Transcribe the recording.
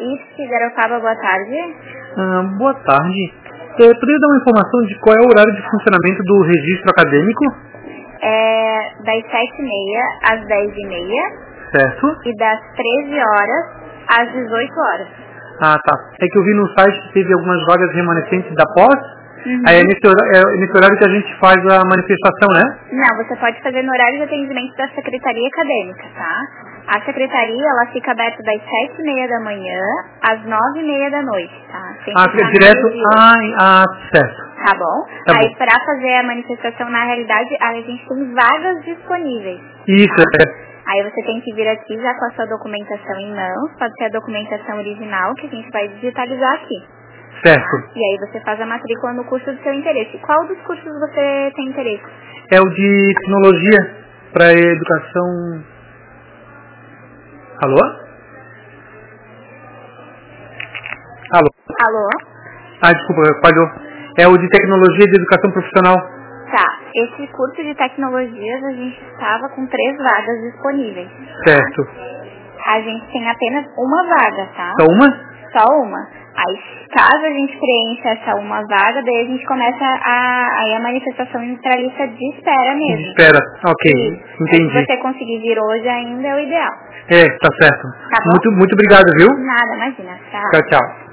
IFSC Garopaba, boa tarde. Boa tarde. Poderia dar uma informação de qual é o horário de funcionamento do registro acadêmico? Das 7h30 às 10h30. Certo. E das 13 horas às 18 horas. Ah, tá. É que eu vi no site que teve algumas vagas remanescentes da pós. Uhum. Aí é nesse horário que a gente faz a manifestação, né? Não, você pode fazer no horário de atendimento da Secretaria Acadêmica, tá? A Secretaria, ela fica aberta das 7h30 da manhã às 9h30 da noite, tá? Fica direto... certo. Tá bom? Tá Aí, bom. pra fazer a manifestação, na realidade, a gente tem vagas disponíveis. Isso, tá? Aí você tem que vir aqui já com a sua documentação em mãos, pode ser a documentação original, que a gente vai digitalizar aqui. Certo. E aí você faz a matrícula no curso do seu interesse. Qual dos cursos você tem interesse? É o de tecnologia para educação... Alô? Alô? Alô? Desculpa, falhou. É o de tecnologia de educação profissional. Tá. Esse curso de tecnologias a gente estava com 3 vagas disponíveis. Certo. A gente tem apenas uma vaga, tá? Só uma? Só uma. Aí, caso a gente preencha essa uma vaga, daí a gente começa a manifestação para a lista de espera mesmo. De espera, ok. Entendi. Se você conseguir vir hoje ainda é o ideal. Tá certo. Tá bom? Muito obrigado, viu? Nada, imagina. Tchau. Tchau, tchau.